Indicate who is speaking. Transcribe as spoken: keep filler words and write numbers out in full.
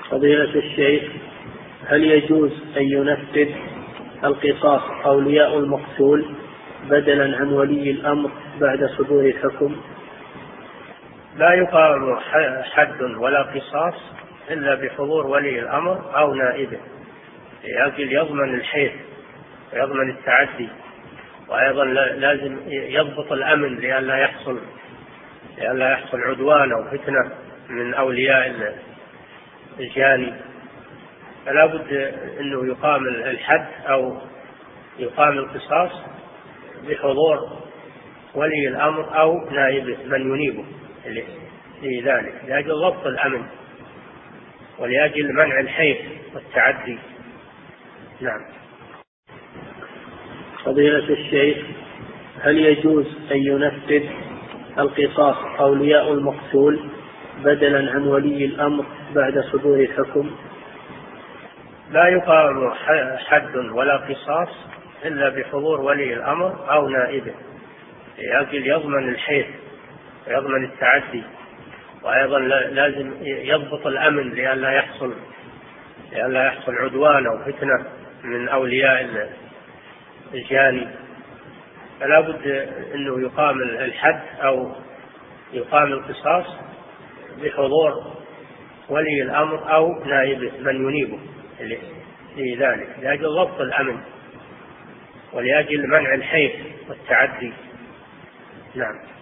Speaker 1: فضيلة الشيخ، هل يجوز أن ينفذ القصاص أولياء المقتول بدلا عن ولي الأمر بعد صدور الحكم؟
Speaker 2: لا يقام حد ولا قصاص إلا بحضور ولي الأمر أو نائبه، لأجل يضمن الحيف ويضمن التعدي، وأيضا لازم يضبط الأمن لئلا يحصل لئلا يحصل عدوان أو فتنة من أولياء الجاني. فلا بد أنه يقام الحد أو يقام القصاص بحضور ولي الأمر أو نائبه من ينيبه لذلك، لأجل ضبط الأمن ولأجل منع الحيف والتعدي. نعم.
Speaker 1: فضيلة الشيخ، هل يجوز أن ينفذ القصاص أولياء المقتول بدلا عن ولي الأمر بعد صدور الحكم؟
Speaker 2: لا يقام حد ولا قصاص إلا بحضور ولي الأمر أو نائبه، لأجل يضمن الحيف ويضمن التعدي، وأيضا لازم يضبط الأمن لئلا يحصل لئلا يحصل عدوان أو فتنة من أولياء الجاني. فلا بد أنه يقام الحد أو يقام القصاص بحضور ولي الأمر أو نائبه من ينيبه لذلك، لأجل ضبط الأمن ولأجل منع الحيف والتعدي. نعم.